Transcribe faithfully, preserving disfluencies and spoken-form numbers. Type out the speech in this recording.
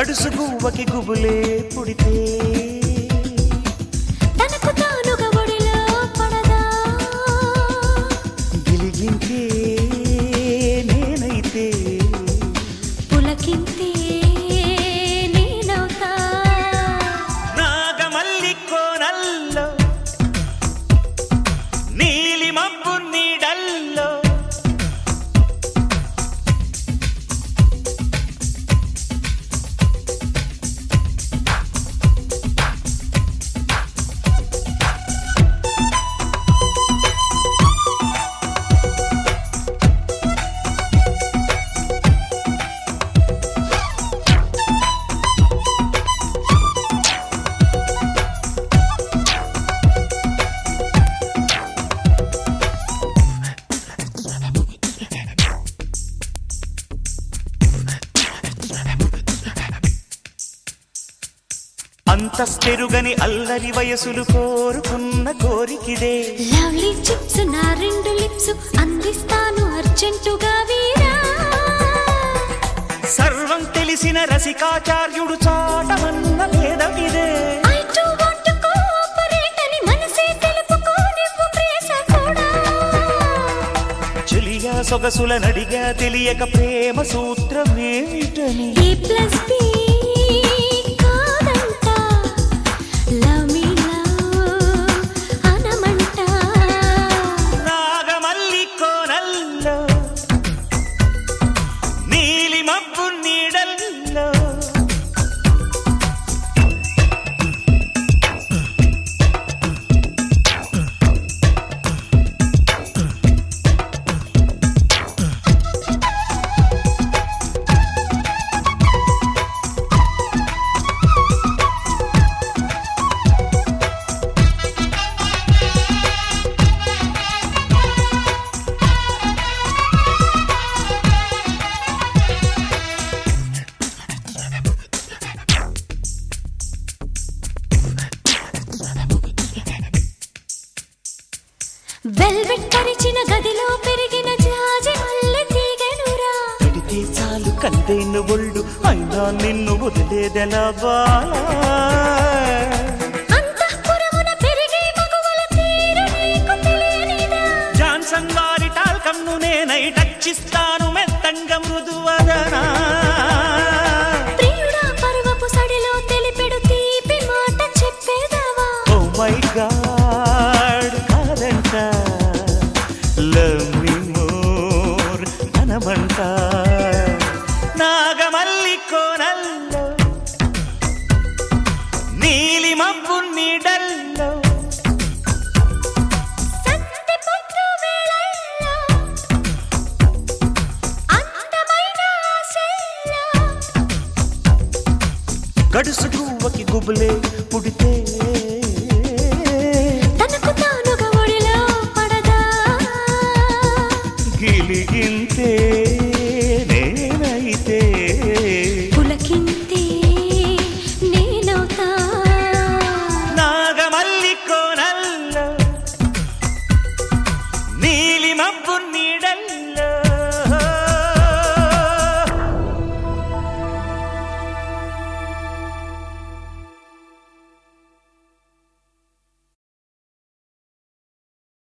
గడుసు గువ్వకి గుబులే పుడితే తనకు తానుగా ఒడిలో పడదా గిలిగింతే నేనైతే పులకింతే నేనవుతా నాగమల్లి కోనల్లో నీలి మబ్బు నీడల్లో అంతస్తెరుగని అల్లరి వయసులు కోరుకున్న కోరికిదే లవ్లీ చిప్స్ నా రెండు లిప్స్ అందిస్తాను అర్జెంటుగా వీరా సర్వం తెలిసిన రసికాచార్యుడు చాటమన్న వేదమిదే I do want to cooperate అని మనసే తెలుపుకో నువ్వు ప్రేస కూడా చెలియా సొగసుల నడిగా తెలియక ప్రేమ సూత్రమేమిటని A plus B కాదంట లవ్ మీ లవ్ అనమంట నాగమల్లి కోనల్లో నీలి మబ్బు నీడల్లో వెల్వెట్ పరిచిన గదిలో పెరిగిన జాజి మల్లె తీగెనురా పెడితే చాలు కందేను ఒళ్ళు అయినా నిన్ను వదిలేదెలా బాలా అంతఃపురమున పెరిగే మగువల తీరు నీకు తెలియనిదా జాన్సన్ వారి టాల్కమ్ను నేనై టచ్చిస్తాను మెత్తంగా మృదువదనా ప్రియుడా పర్వపు సడిలో తెలిపెడు తీపి మాట చెప్పేదావా ఓ మై గాడ్